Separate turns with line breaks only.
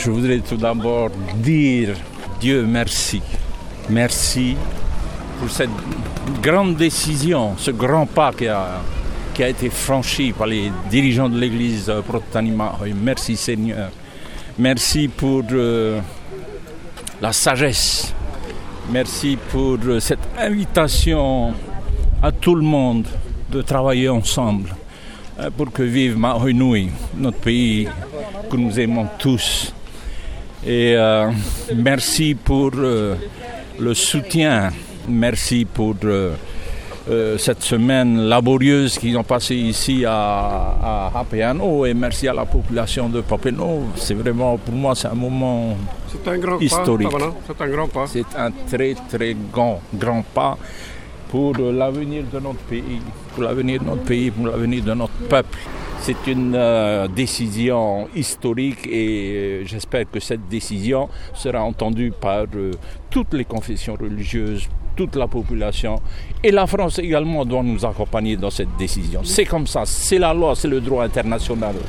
Je voudrais tout d'abord dire Dieu merci. Merci pour cette grande décision, ce grand pas qui a été franchi par les dirigeants de l'Église protestante. Merci Seigneur. Merci pour la sagesse. Merci pour cette invitation à tout le monde de travailler ensemble pour que vive Mahanoui, notre pays que nous aimons tous. Et merci pour le soutien. Merci pour cette semaine laborieuse qu'ils ont passée ici à Papiano, et merci à la population de Papiano. C'est vraiment, pour moi, c'est un moment historique.
C'est un grand pas.
C'est un très, très grand pas pour l'avenir de notre pays, pour l'avenir de notre pays, pour l'avenir de notre peuple. C'est une décision historique et j'espère que cette décision sera entendue par toutes les confessions religieuses, toute la population, et la France également doit nous accompagner dans cette décision. C'est comme ça, c'est la loi, c'est le droit international.